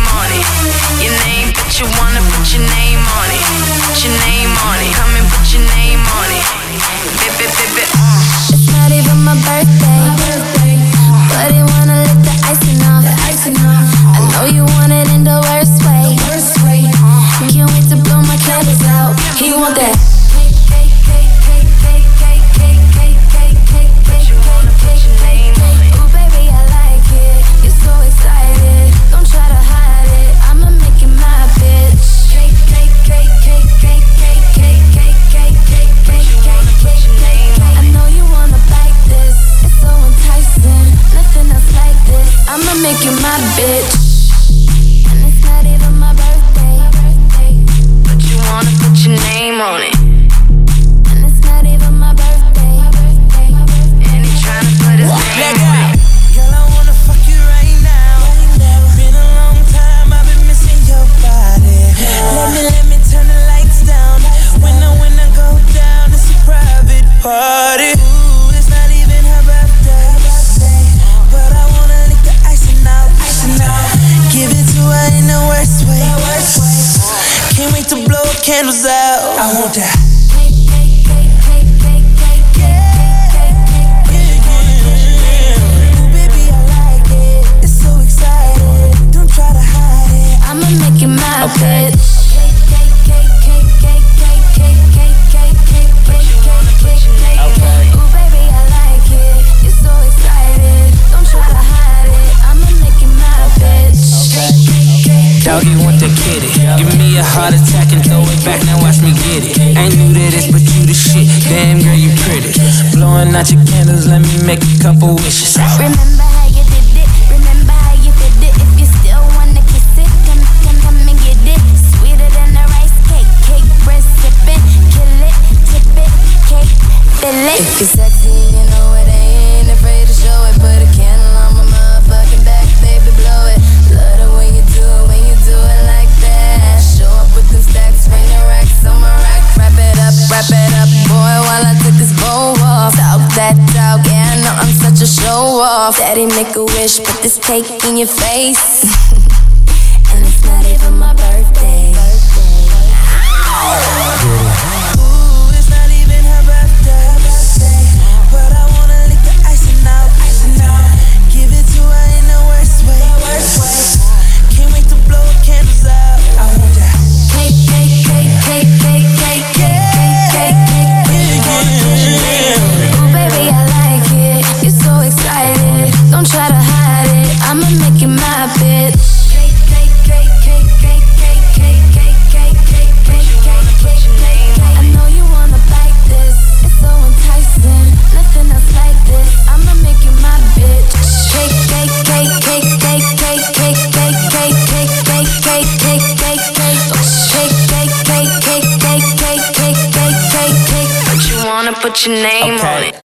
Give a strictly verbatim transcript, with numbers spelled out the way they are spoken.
on it. Your name, but you wanna put your name on it. Put your name on it. Come and put your name on it. Bip, bip, bip, bip, uh. It's not even my birthday, but he wanna lick the icing off. I know you want it in the worst way. Can't wait to blow my candles out. He want that. Ooh, baby, I like it. You're so excited. Don't try to hide it. I'ma make it my bitch. Cake, cake, cake, cake, cake, cake, cake, cake, cake, cake, cake, cake. I know you wanna bite this. It's so enticing. Nothing else like this. I'ma make you my bitch. And it's not even my birthday, but you wanna put your name on it. and it's not even my birthday. And he tryna put his name on it. Girl, I wanna fuck you right now. Been a long time, I've been missing your body. Let me, let me turn the lights down. When I, when I go down, it's a private party. Ooh, it's not even her birthday, but I wanna lick the icing out. Give it to her in the worst way. Can't wait to blow candles out. I want that. Ooh, baby, I like it. It's so exciting. Don't try to hide it. I'ma make it my Okay. bitch. Ooh, baby, I like it. You're so excited. Don't try to hide it. I'ma make it my bitch. Doggy want the kitty. Give me a heart attack and throw it back, now watch me get it. Ain't new to this, but you the shit. Damn girl, you pretty. Blowing out your candles, let me make a couple wishes. Remember how you did it. Remember how you did it. If you still wanna kiss it, come, come, come and get it. Sweeter than a rice cake. Cake bread sipping. Kill it, tip it, cake, fill it. If you're sexy, you know it. I ain't afraid to show it. Put a candle on my motherfucking back, baby, blow it. Love the way you do it when you do it like that. Show up with them stacks, ring the racks on my rack. Wrap it up, wrap it up, boy, while I took this bow off. Talk that talk, yeah, I know I'm such a show off. Daddy, make a wish, put this cake in your face. And it's not even my birthday. Ooh, it's not even her birthday, but I wanna lick the icing out. Give it to her in the worst way. Can't wait to blow candles out. I want that. Cake, cake, cake, cake, cake, cake, cake, cake, cake, cake. Ooh, baby, I like it. You're so excited. Don't try to hide it. I'ma make it my bitch. Cake, cake, cake, cake, cake, cake, cake, cake, cake, cake, cake, cake, cake. I know you wanna bite this. It's so enticing. Nothing else like this. I'ma make you my bitch. Cake, cake, cake, cake, cake, cake, cake, cake, cake, cake, cake, cake, cake, cake, cake. Cake, cake, cake, cake, cake, cake, cake, cake, cake, cake. But you wanna put your name Okay. on it.